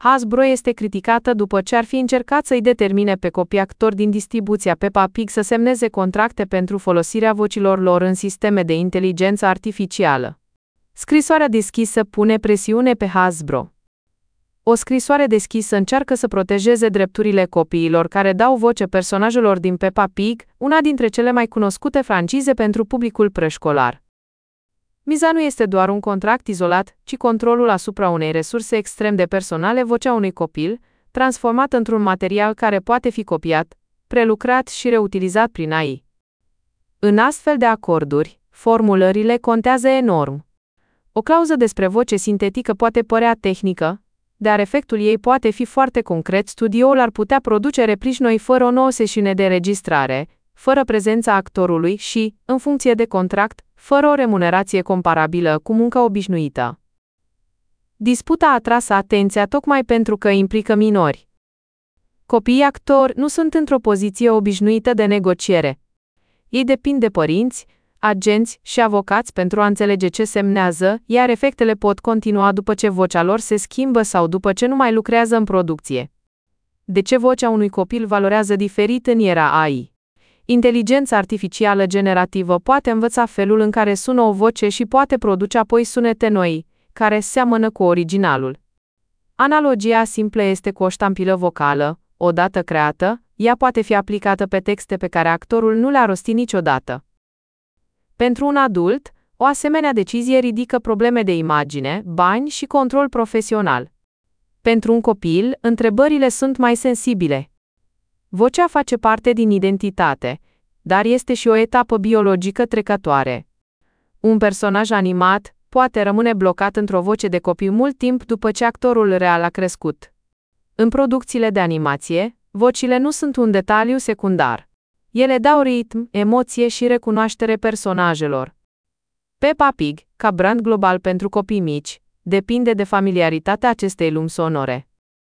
Hasbro este criticată după ce ar fi încercat să-i determine pe copii actori din distribuția Peppa Pig să semneze contracte pentru folosirea vocilor lor în sisteme de inteligență artificială. Scrisoarea deschisă pune presiune pe Hasbro. O scrisoare deschisă încearcă să protejeze drepturile copiilor care dau voce personajelor din Peppa Pig, una dintre cele mai cunoscute francize pentru publicul preșcolar. Miza nu este doar un contract izolat, ci controlul asupra unei resurse extrem de personale, vocea unui copil, transformat într-un material care poate fi copiat, prelucrat și reutilizat prin AI. În astfel de acorduri, formulările contează enorm. O clauză despre voce sintetică poate părea tehnică, dar efectul ei poate fi foarte concret. Studioul ar putea produce replici noi fără o nouă sesiune de înregistrare, fără prezența actorului și, în funcție de contract, fără o remunerație comparabilă cu munca obișnuită. Disputa a atras atenția tocmai pentru că implică minori. Copiii actori nu sunt într-o poziție obișnuită de negociere. Ei depind de părinți, agenți și avocați pentru a înțelege ce semnează, iar efectele pot continua după ce vocea lor se schimbă sau după ce nu mai lucrează în producție. De ce vocea unui copil valorează diferit în era AI? Inteligența artificială generativă poate învăța felul în care sună o voce și poate produce apoi sunete noi, care seamănă cu originalul. Analogia simplă este cu o ștampilă vocală, odată creată, ea poate fi aplicată pe texte pe care actorul nu le-a rostit niciodată. Pentru un adult, o asemenea decizie ridică probleme de imagine, bani și control profesional. Pentru un copil, întrebările sunt mai sensibile. Vocea face parte din identitate, dar este și o etapă biologică trecătoare. Un personaj animat poate rămâne blocat într-o voce de copil mult timp după ce actorul real a crescut. În producțiile de animație, vocile nu sunt un detaliu secundar. Ele dau ritm, emoție și recunoaștere personajelor. Peppa Pig, ca brand global pentru copii mici, depinde de familiaritatea acestei lumi sonore.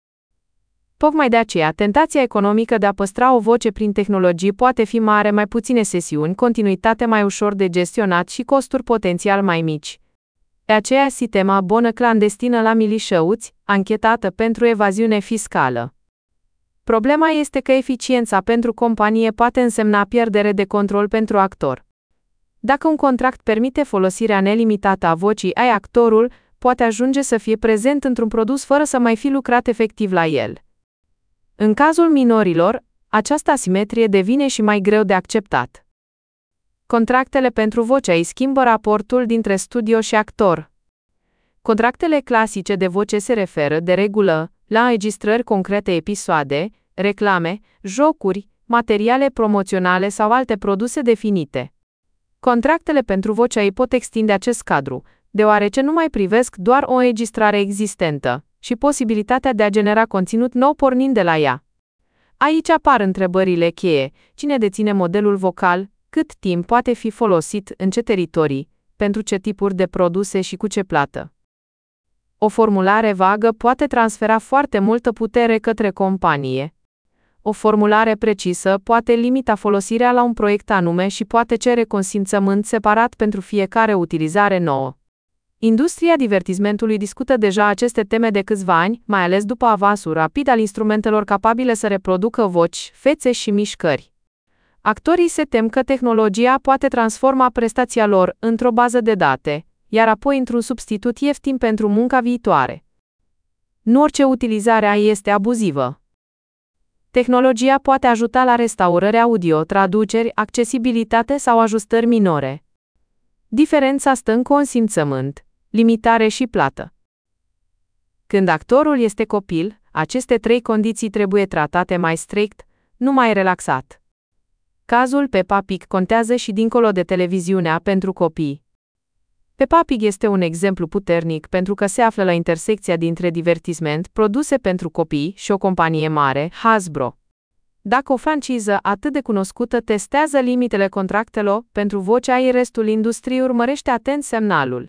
Tocmai de aceea, tentația economică de a păstra o voce prin tehnologii poate fi mare, mai puține sesiuni, continuitate mai ușor de gestionat și costuri potențial mai mici. De aceea, sistema bonă clandestină la milișăuți, anchetată pentru evaziune fiscală. Problema este că eficiența pentru companie poate însemna pierdere de control pentru actor. Dacă un contract permite folosirea nelimitată a vocii AI, actorul poate ajunge să fie prezent într-un produs fără să mai fi lucrat efectiv la el. În cazul minorilor, această asimetrie devine și mai greu de acceptat. Contractele pentru voce AI schimbă raportul dintre studio și actor. Contractele clasice de voce se referă, de regulă, la înregistrări concrete, episoade, reclame, jocuri, materiale promoționale sau alte produse definite. Contractele pentru voce AI pot extinde acest cadru, deoarece nu mai privesc doar o înregistrare existentă, și posibilitatea de a genera conținut nou pornind de la ea. Aici apar întrebările cheie: cine deține modelul vocal, cât timp poate fi folosit, în ce teritorii, pentru ce tipuri de produse și cu ce plată. O formulare vagă poate transfera foarte multă putere către companie. O formulare precisă poate limita folosirea la un proiect anume și poate cere consimțământ separat pentru fiecare utilizare nouă. Industria divertismentului discută deja aceste teme de câțiva ani, mai ales după avansul rapid al instrumentelor capabile să reproducă voci, fețe și mișcări. Actorii se tem că tehnologia poate transforma prestația lor într-o bază de date, iar apoi într-un substitut ieftin pentru munca viitoare. Nu orice utilizare AI este abuzivă. Tehnologia poate ajuta la restaurări audio, traduceri, accesibilitate sau ajustări minore. Diferența stă în consimțământ, limitare și plată. Când actorul este copil, aceste trei condiții trebuie tratate mai strict, nu mai relaxat. Cazul Peppa Pig contează și dincolo de televiziunea pentru copii. Peppa Pig este un exemplu puternic pentru că se află la intersecția dintre divertisment, produse pentru copii și o companie mare, Hasbro. Dacă o franciză atât de cunoscută testează limitele contractelor pentru vocea AI, restul industriei urmărește atent semnalul.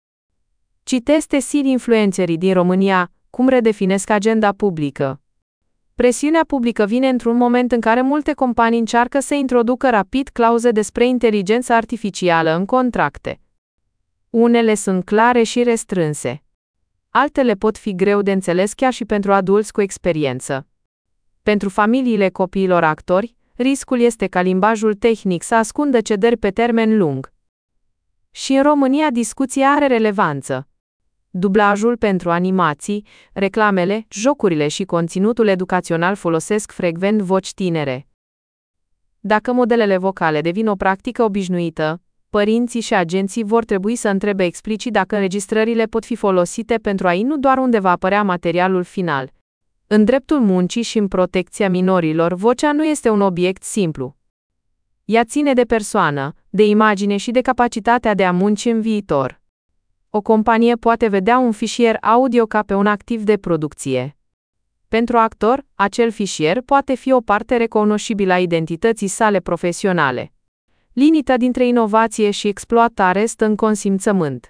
Citeste influencerii din România, cum redefinesc agenda publică. Presiunea publică vine într-un moment în care multe companii încearcă să introducă rapid clauze despre inteligență artificială în contracte. Unele sunt clare și restrânse. Altele pot fi greu de înțeles chiar și pentru adulți cu experiență. Pentru familiile copiilor actori, riscul este ca limbajul tehnic să ascundă cedări pe termen lung. Și în România discuția are relevanță. Dublajul pentru animații, reclamele, jocurile și conținutul educațional folosesc frecvent voci tinere. Dacă modelele vocale devin o practică obișnuită, părinții și agenții vor trebui să întrebe explicit dacă înregistrările pot fi folosite pentru AI nu doar unde va apărea materialul final. În dreptul muncii și în protecția minorilor, vocea nu este un obiect simplu. Ea ține de persoană, de imagine și de capacitatea de a munci în viitor. O companie poate vedea un fișier audio ca pe un activ de producție. Pentru actor, acel fișier poate fi o parte recunoscibilă a identității sale profesionale. Limita dintre inovație și exploatare stă în consimțământ.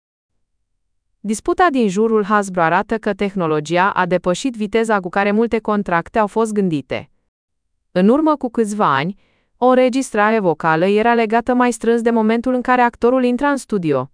Disputa din jurul Hasbro arată că tehnologia a depășit viteza cu care multe contracte au fost gândite. În urmă cu câțiva ani, o înregistrare vocală era legată mai strâns de momentul în care actorul intra în studio.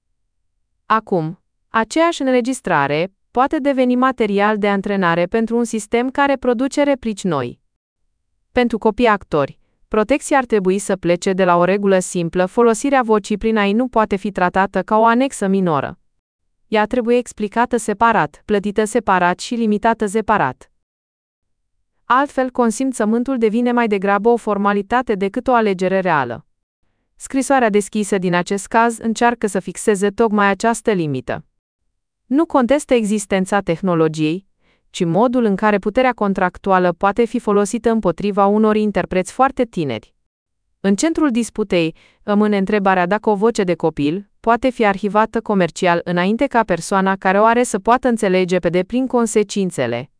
Acum, aceeași înregistrare poate deveni material de antrenare pentru un sistem care produce replici noi. Pentru copii actori, protecția ar trebui să plece de la o regulă simplă: folosirea vocii prin AI nu poate fi tratată ca o anexă minoră. Ea trebuie explicată separat, plătită separat și limitată separat. Altfel, consimțământul devine mai degrabă o formalitate decât o alegere reală. Scrisoarea deschisă din acest caz încearcă să fixeze tocmai această limită. Nu contestă existența tehnologiei, ci modul în care puterea contractuală poate fi folosită împotriva unor interpreți foarte tineri. În centrul disputei rămâne întrebarea dacă o voce de copil poate fi arhivată comercial înainte ca persoana care o are să poată înțelege pe deplin consecințele.